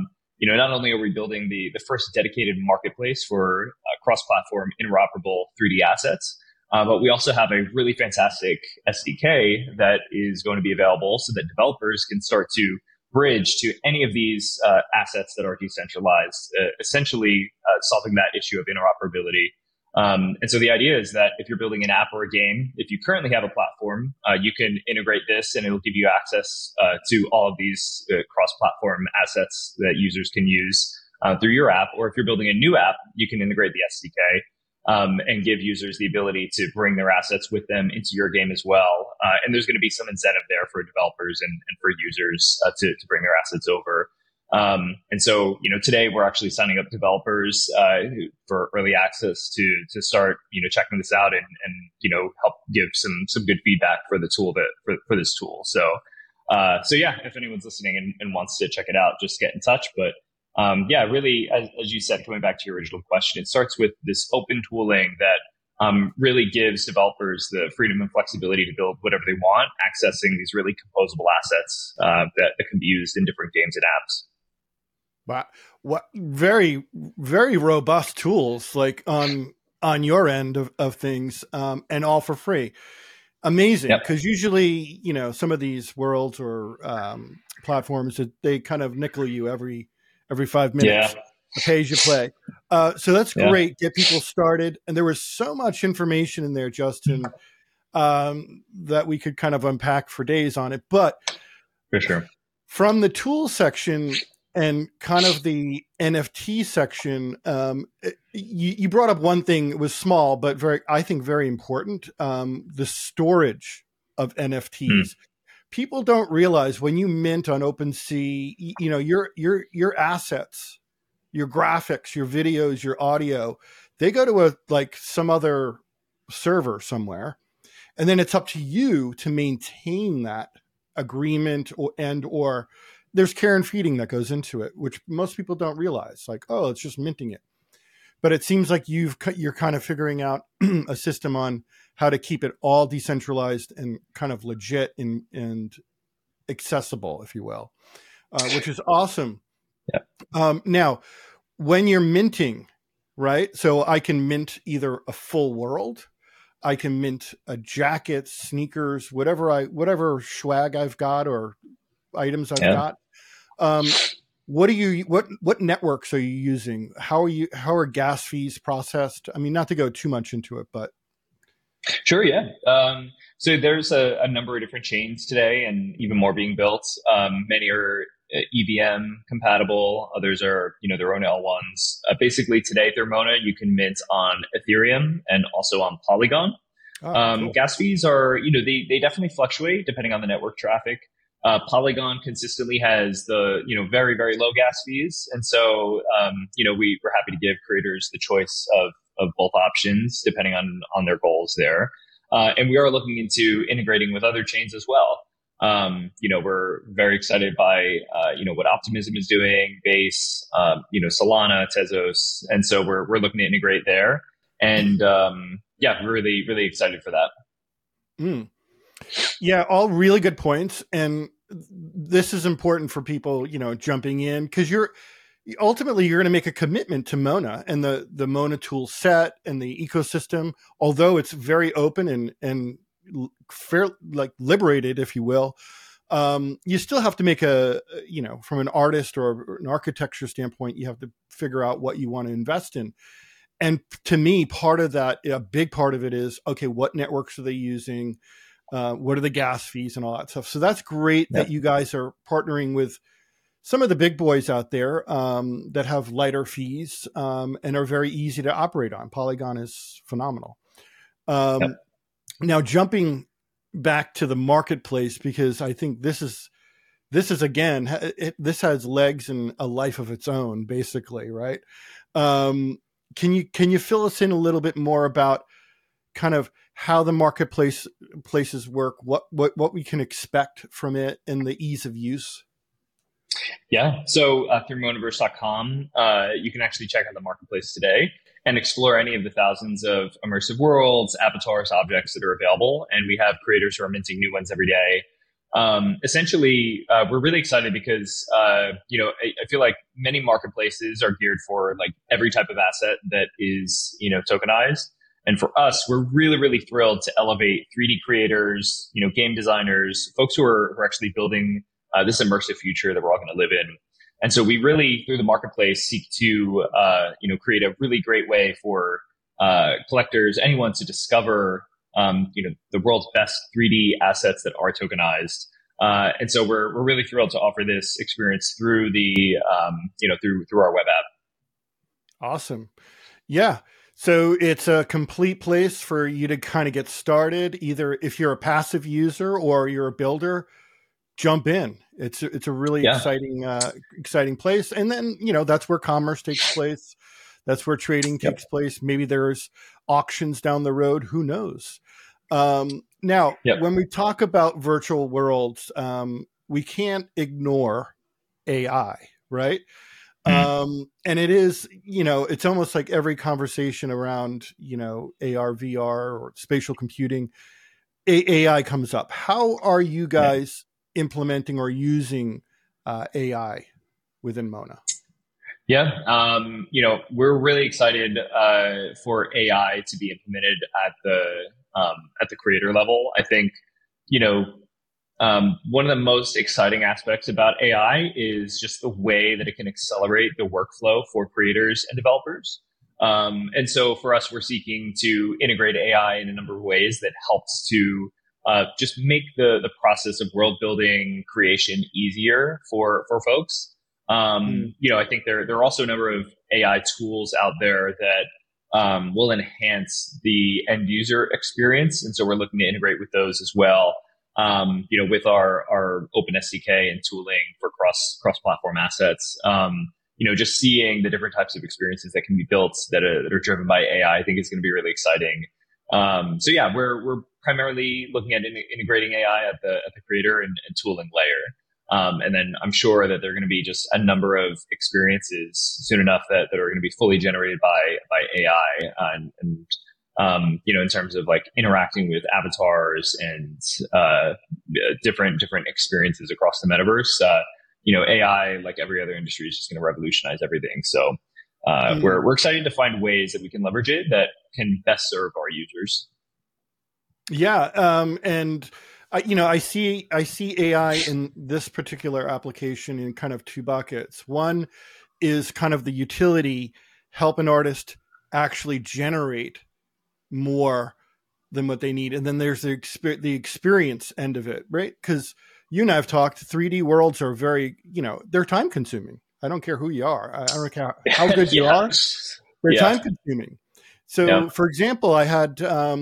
Not only are we building the first dedicated marketplace for cross-platform interoperable 3D assets, but we also have a really fantastic SDK that is going to be available so that developers can start to bridge to any of these assets that are decentralized, essentially solving that issue of interoperability. And so the idea is that if you're building an app or a game, if you currently have a platform, you can integrate this and it'll give you access to all of these cross-platform assets that users can use through your app. Or if you're building a new app, you can integrate the SDK and give users the ability to bring their assets with them into your game as well. And there's going to be some incentive there for developers and for users to bring their assets over. And so, today we're actually signing up developers for early access to start, checking this out and help give some good feedback for the tool for this tool. So yeah, if anyone's listening and wants to check it out, just get in touch. But really, as you said, coming back to your original question, it starts with this open tooling that really gives developers the freedom and flexibility to build whatever they want, accessing these really composable assets that can be used in different games and apps. Wow. What very, very robust tools like on your end of things, and all for free. Amazing. Because usually, some of these worlds or platforms, they kind of nickel you every 5 minutes. Pay as you play. So that's great. Get people started. And there was so much information in there, Justin, that we could kind of unpack for days on it. But for sure, from the tool section and kind of the NFT section, you brought up one thing. It was small, but I think very important. The storage of NFTs. People don't realize when you mint on OpenSea, your assets, your graphics, your videos, your audio, they go to some other server somewhere, and then it's up to you to maintain that agreement or there's care and feeding that goes into it, which most people don't realize. It's just minting it. But it seems like you're kind of figuring out a system on how to keep it all decentralized and kind of legit and accessible, if you will, which is awesome. Yeah. Now, when you're minting, right? So I can mint either a full world, I can mint a jacket, sneakers, whatever swag I've got or items I've got. What networks are you using? How are gas fees processed? I mean, not to go too much into it, but sure, yeah. So there's a number of different chains today, and even more being built. Many are EVM compatible. Others are their own L1s. Basically, today through Mona, you can mint on Ethereum and also on Polygon. Cool. Gas fees are they definitely fluctuate depending on the network traffic. Polygon consistently has the, very, very low gas fees. And so, we're happy to give creators the choice of both options depending on their goals there. And we are looking into integrating with other chains as well. We're very excited by, what Optimism is doing, Base, Solana, Tezos. And so we're looking to integrate there. And, we're really, really excited for that. Yeah, all really good points. And this is important for people, jumping in because ultimately you're going to make a commitment to Mona and the Mona tool set and the ecosystem, although it's very open and fair, like liberated, if you will. You still have to make from an artist or an architecture standpoint, you have to figure out what you want to invest in. And to me, part of that, a big part of it is, okay, what networks are they using? What are the gas fees and all that stuff? So that's great that you guys are partnering with some of the big boys out there that have lighter fees and are very easy to operate on. Polygon is phenomenal. Now, jumping back to the marketplace, because I think this is again, this has legs and a life of its own, basically, right? Can you fill us in a little bit more about kind of how the places work, what we can expect from it, and the ease of use? Yeah. So through monaverse.com, you can actually check out the marketplace today and explore any of the thousands of immersive worlds, avatars, objects that are available. And we have creators who are minting new ones every day. Essentially, we're really excited because, I feel like many marketplaces are geared for like every type of asset that is, tokenized. And for us, we're really, really thrilled to elevate 3D creators, game designers, folks who are actually building this immersive future that we're all going to live in. And so we really, through the marketplace, seek to, create a really great way for collectors, anyone to discover, the world's best 3D assets that are tokenized. And so we're really thrilled to offer this experience through the, through our web app. Awesome. Yeah. So it's a complete place for you to kind of get started. Either if you're a passive user or you're a builder, jump in. It's a really exciting place. And then, that's where commerce takes place. That's where trading takes place. Maybe there's auctions down the road. Who knows? Now, when we talk about virtual worlds, we can't ignore AI, right? And it is, it's almost like every conversation around, AR, VR, or spatial computing, AI comes up. How are you guys implementing or using AI within Mona? Yeah, we're really excited for AI to be implemented at the creator level. I think, one of the most exciting aspects about AI is just the way that it can accelerate the workflow for creators and developers. And so for us, we're seeking to integrate AI in a number of ways that helps to just make the process of world building creation easier for folks. I think there are also a number of AI tools out there that will enhance the end user experience. And so we're looking to integrate with those as well. With our open SDK and tooling for cross-platform assets, just seeing the different types of experiences that can be built that are driven by AI, I think is going to be really exciting. We're primarily looking at integrating AI at the creator and tooling layer. And then I'm sure that there are going to be just a number of experiences soon enough that are going to be fully generated by AI in terms of like interacting with avatars and different experiences across the metaverse. AI, like every other industry, is just going to revolutionize everything. So we're excited to find ways that we can leverage it that can best serve our users. Yeah, and I see AI in this particular application in kind of two buckets. One is kind of the utility, help an artist actually generate more than what they need. And then there's the experience end of it, right? Because you and I have talked, 3D worlds are very, they're time consuming. I don't care who you are. I don't care how good you are. They're time consuming. So for example, I had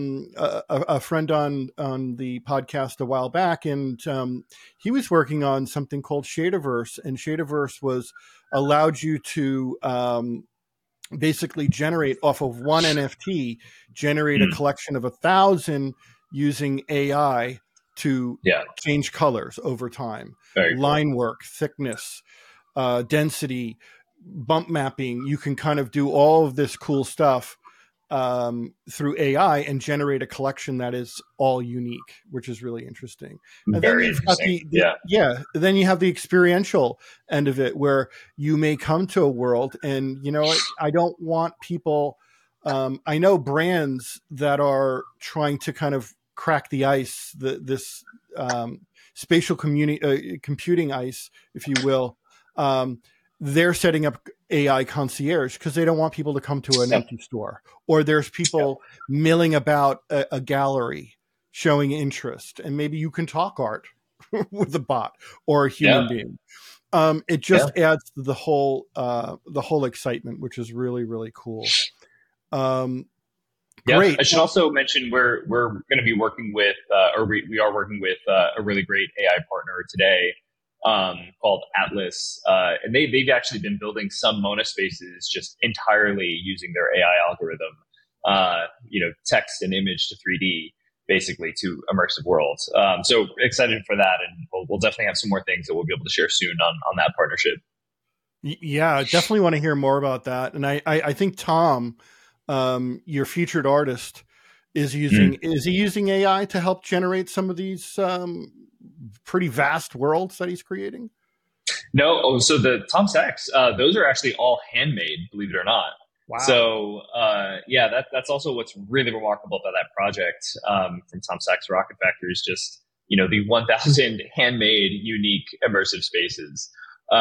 a friend on the podcast a while back, and he was working on something called Shaderverse, and Shaderverse allowed you to basically generate off of one NFT, generate a collection of 1,000 using AI to change colors over time, line work, thickness, density, bump mapping. You can kind of do all of this cool stuff through AI and generate a collection that is all unique, which is really interesting. And Very then you've got interesting. then you have the experiential end of it, where you may come to a world and, you know, I don't want people, I know brands that are trying to kind of crack the ice, this spatial computing ice, if you will. They're setting up AI concierge because they don't want people to come to an empty store, or there's people milling about a gallery showing interest, and maybe you can talk art with a bot or a human being. It just adds to the whole excitement, which is really, really cool. Great. I should also mention we're going to be working with, or we are working with a really great AI partner today, called Atlas, and they've actually been building some Mona spaces just entirely using their AI algorithm, text and image to 3D, basically, to immersive worlds. So excited for that, and we'll definitely have some more things that we'll be able to share soon on that partnership. Yeah, definitely want to hear more about that. And I think Tom, your featured artist, is he using AI to help generate some of these pretty vast worlds that he's creating? No. So the Tom Sachs, those are actually all handmade, believe it or not. Wow. So that's also what's really remarkable about that project, from Tom Sachs Rocket Factory, is just, the 1,000 handmade, unique, immersive spaces.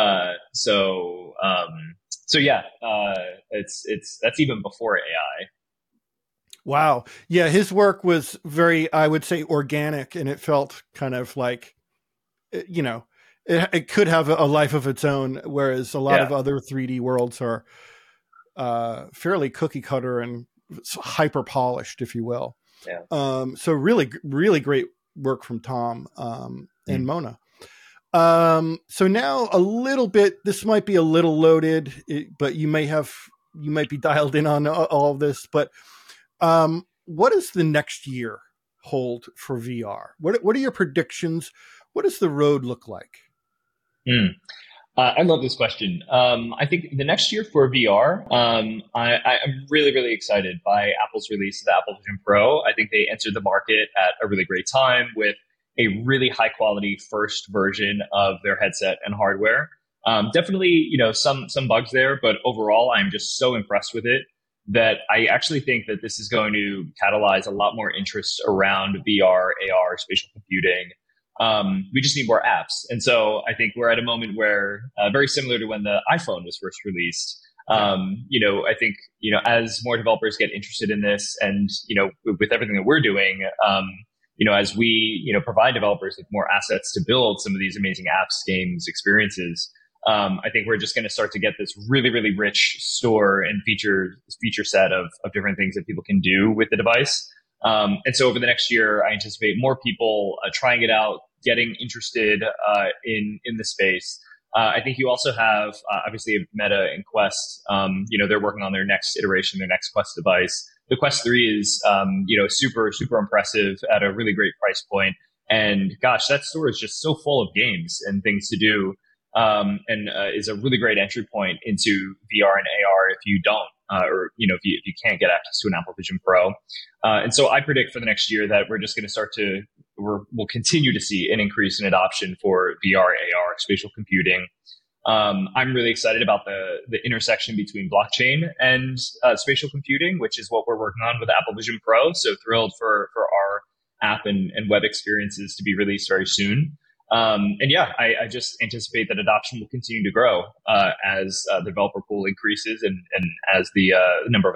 That's even before AI. Wow. Yeah, his work was very, I would say, organic, and it felt kind of like, it could have a life of its own, whereas a lot of other 3D worlds are fairly cookie cutter and hyper polished, if you will. Yeah. So really, really great work from Tom and Mona. So now a little bit, this might be a little loaded, but you might be dialed in on all of this, but what does the next year hold for VR? What are your predictions? What does the road look like? I love this question. I think the next year for VR, I'm really, really excited by Apple's release of the Apple Vision Pro. I think they entered the market at a really great time with a really high quality first version of their headset and hardware. Definitely, some bugs there, but overall, I'm just so impressed with it that I actually think that this is going to catalyze a lot more interest around VR, AR, spatial computing. We just need more apps. And so I think we're at a moment where, very similar to when the iPhone was first released, I think, as more developers get interested in this and, with everything that we're doing, as we, provide developers with more assets to build some of these amazing apps, games, experiences, I think we're just going to start to get this really, really rich store and feature set of different things that people can do with the device. And so over the next year, I anticipate more people trying it out, getting interested in the space. I think you also have, obviously, Meta and Quest. They're working on their next iteration, their next Quest device. The Quest 3 is, super, super impressive at a really great price point. And gosh, that store is just so full of games and things to do. And is a really great entry point into VR and AR if you don't, or if you can't get access to an Apple Vision Pro. And so I predict for the next year that we're just going to we'll continue to see an increase in adoption for VR, AR, spatial computing. I'm really excited about the intersection between blockchain and spatial computing, which is what we're working on with Apple Vision Pro. So thrilled for our app and web experiences to be released very soon. I just anticipate that adoption will continue to grow as the developer pool increases and as the number of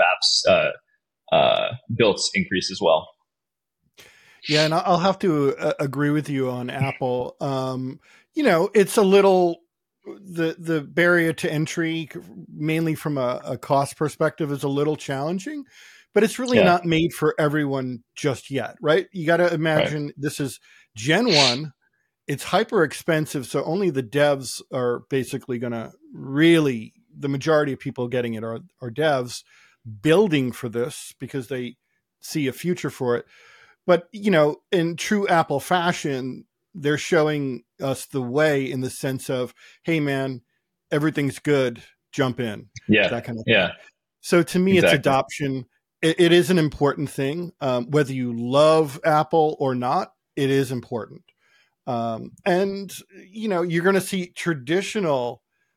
apps built increase as well. Yeah, and I'll have to agree with you on Apple. It's a little the barrier to entry, mainly from a cost perspective, is a little challenging, but it's really not made for everyone just yet, right? You got to imagine This is Gen 1. It's hyper expensive, so only the devs are basically going to really, the majority of people getting it are devs building for this because they see a future for it. But, in true Apple fashion, they're showing us the way in the sense of, hey, man, everything's good, jump in. Yeah. That kind of thing. So to me, It's adoption. it is an important thing. Whether you love Apple or not, it is important. And, you're going to see traditional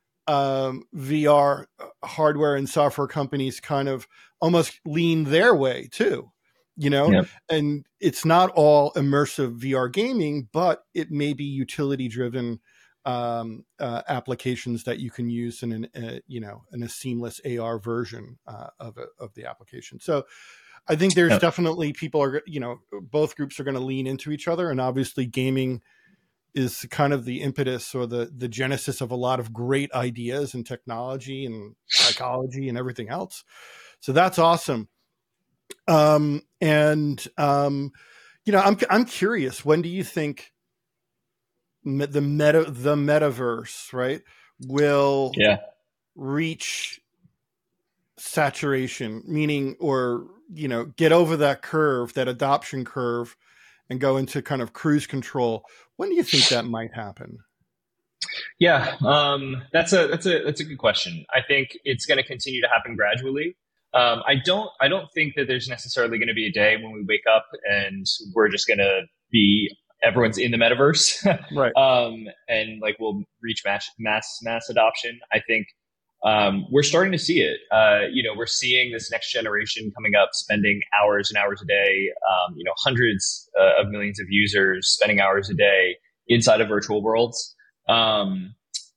VR hardware and software companies kind of almost lean their way too, Yep. and it's not all immersive VR gaming, but it may be utility driven applications that you can use in a seamless AR version of the application. So I think there's definitely both groups are going to lean into each other, and obviously gaming is kind of the impetus or the genesis of a lot of great ideas and technology and psychology and everything else. So that's awesome. I'm curious, when do you think the metaverse, right, will reach saturation, meaning, or, get over that curve, that adoption curve, and go into kind of cruise control? When do you think that might happen? Yeah, that's a good question. I think it's going to continue to happen gradually. I don't think that there's necessarily going to be a day when we wake up and we're just going to be everyone's in the metaverse, right? And like we'll reach mass adoption. I think we're starting to see it. We're seeing this next generation coming up, spending hours and hours a day. Hundreds of millions of users spending hours a day inside of virtual worlds. I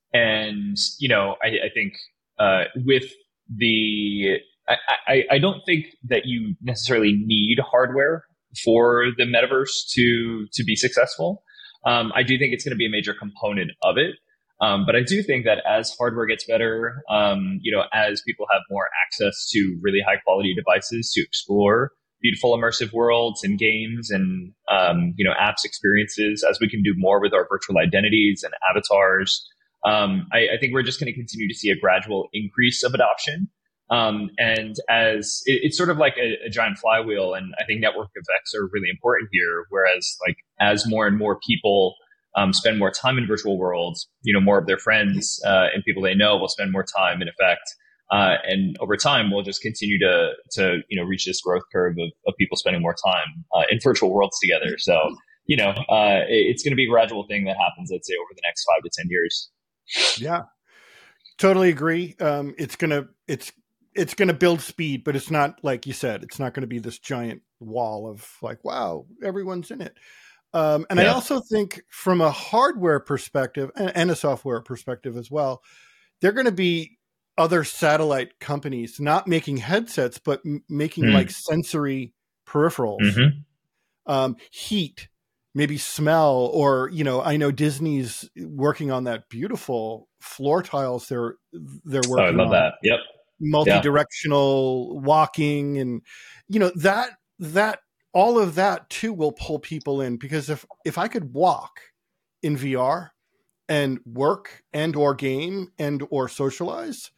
think with the I don't think that you necessarily need hardware for the metaverse to be successful. I do think it's going to be a major component of it. But I do think that as hardware gets better, as people have more access to really high quality devices to explore beautiful immersive worlds and games and, apps experiences, as we can do more with our virtual identities and avatars, I think we're just going to continue to see a gradual increase of adoption. And as it's sort of like a giant flywheel, and I think network effects are really important here. Whereas like as more and more people spend more time in virtual worlds, more of their friends and people they know will spend more time in effect. And over time, we'll just continue to reach this growth curve of people spending more time in virtual worlds together. So, it's going to be a gradual thing that happens, I'd say, over the next 5 to 10 years. Yeah, totally agree. It's going to build speed, but it's not, like you said, it's not going to be this giant wall of like, wow, everyone's in it. I also think from a hardware perspective and a software perspective as well, they're going to be other satellite companies not making headsets, but making like sensory peripherals, heat, maybe smell, or, I know Disney's working on that beautiful floor tiles they're working on. Oh, I love that. Yep. Multi-directional walking, and, that all of that too will pull people in, because if I could walk in VR and work and or game and or socialize,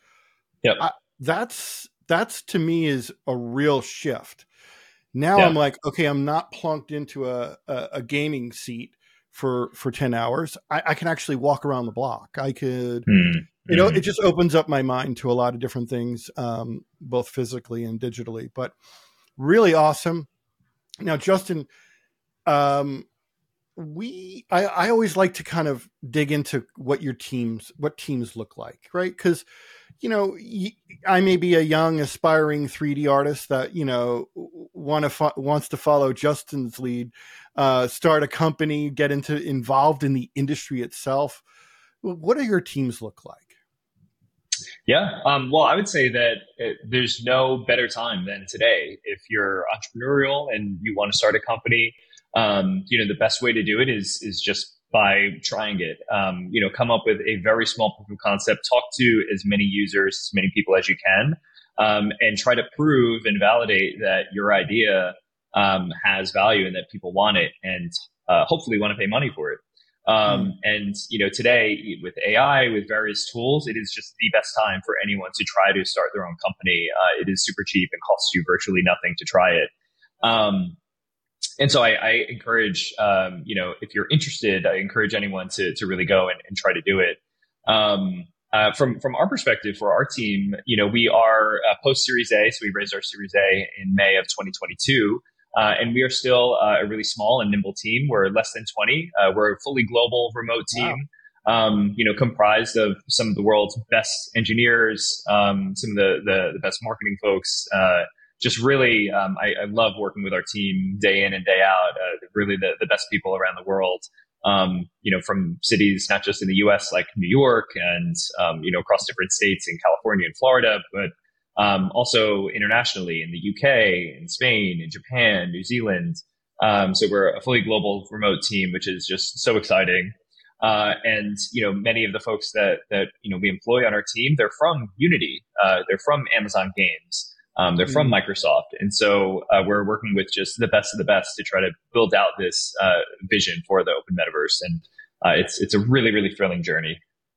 that's to me is a real shift. Now I'm like, okay, I'm not plunked into a gaming seat for 10 hours. I can actually walk around the block. I could, it just opens up my mind to a lot of different things, both physically and digitally, but really awesome. Now, Justin, I always like to kind of dig into what teams look like, right? Because, I may be a young aspiring 3D artist that, wants to follow Justin's lead, start a company, get involved in the industry itself. What do your teams look like? Yeah. Well, I would say that there's no better time than today. If you're entrepreneurial and you want to start a company, the best way to do it is just by trying it. Come up with a very small proof of concept, talk to as many users, as many people as you can, and try to prove and validate that your idea has value and that people want it, and hopefully want to pay money for it. Today with AI, with various tools, it is just the best time for anyone to try to start their own company. It is super cheap and costs you virtually nothing to try it. And so I encourage, if you're interested, I encourage anyone to really go and try to do it. From our perspective for our team, we are post Series A, so we raised our Series A in May of 2022. And we are still a really small and nimble team. We're less than 20. We're a fully global remote team. Wow. Comprised of some of the world's best engineers, some of the best marketing folks. Just really, I love working with our team day in and day out. Really the best people around the world. From cities not just in the U.S. like New York and across different states in California and Florida, but also internationally in the UK, in Spain, in Japan, New Zealand. So we're a fully global remote team, which is just so exciting. And many of the folks that we employ on our team, they're from Unity, they're from Amazon Games, they're from Microsoft, and so we're working with just the best of the best to try to build out this vision for the open metaverse, and it's a really, really thrilling journey.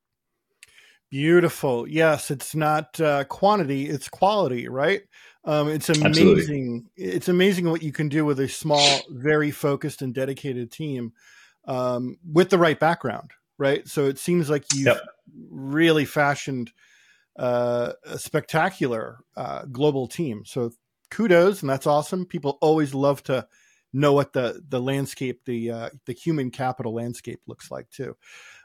Beautiful. Yes, it's not quantity, it's quality, right? It's amazing. Absolutely. It's amazing what you can do with a small, very focused and dedicated team. With the right background, right? So it seems like you've really fashioned a spectacular global team. So kudos, and that's awesome. People always love to know what the landscape, the human capital landscape looks like too.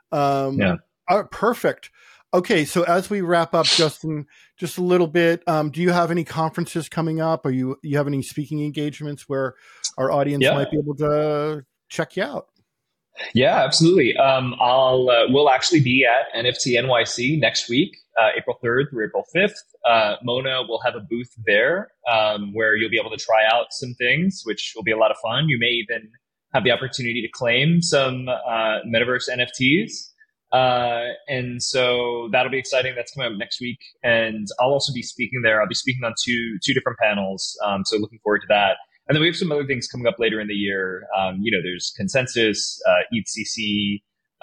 Perfect. Okay, so as we wrap up, Justin, just a little bit, do you have any conferences coming up? Or you have any speaking engagements where our audience might be able to check you out? Yeah, absolutely. We'll actually be at NFT NYC next week, April 3rd through April 5th. Mona will have a booth there where you'll be able to try out some things, which will be a lot of fun. You may even have the opportunity to claim some metaverse NFTs. And so that'll be exciting. That's coming up next week. And I'll also be speaking there. I'll be speaking on two different panels. So looking forward to that. And then we have some other things coming up later in the year. There's Consensus, ETHCC.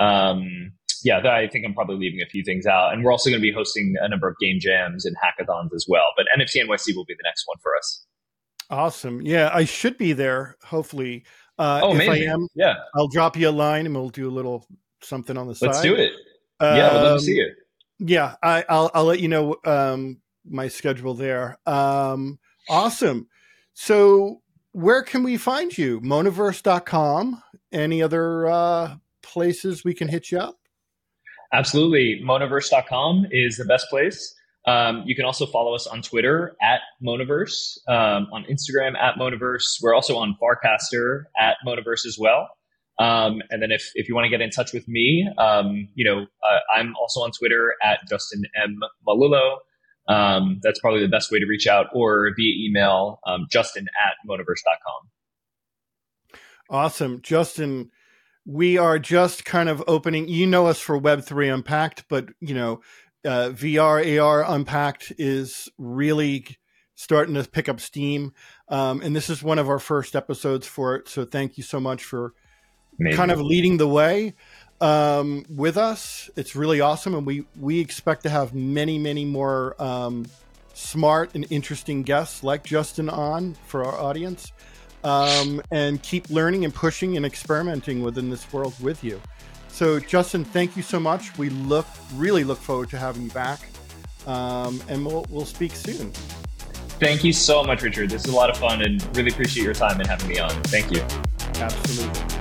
I think I'm probably leaving a few things out. And we're also going to be hosting a number of game jams and hackathons as well. But NFT NYC will be the next one for us. Awesome. Yeah, I should be there, hopefully. Amazing. If I am, I'll drop you a line and we'll do a little something on the side. Let's do it. We'd love to see you. Yeah, I'll let you know my schedule there. Awesome. So where can we find you? Monaverse.com. Any other places we can hit you up? Absolutely. Monaverse.com is the best place. You can also follow us on Twitter at Monaverse, on Instagram at Monaverse. We're also on Farcaster at Monaverse as well. And then if you want to get in touch with me, I'm also on Twitter at Justin M. Malullo. That's probably the best way to reach out, or via email, justin@monaverse.com. Awesome. Justin, we are just kind of opening, us for Web3 Unpacked, but VR, AR Unpacked is really starting to pick up steam. And this is one of our first episodes for it. So thank you so much for kind of leading the way with us. It's really awesome. And we expect to have many, many more smart and interesting guests like Justin on for our audience, and keep learning and pushing and experimenting within this world with you. So Justin, thank you so much. We really look forward to having you back. And we'll speak soon. Thank you so much, Richard. This is a lot of fun and really appreciate your time and having me on. Thank you. Absolutely.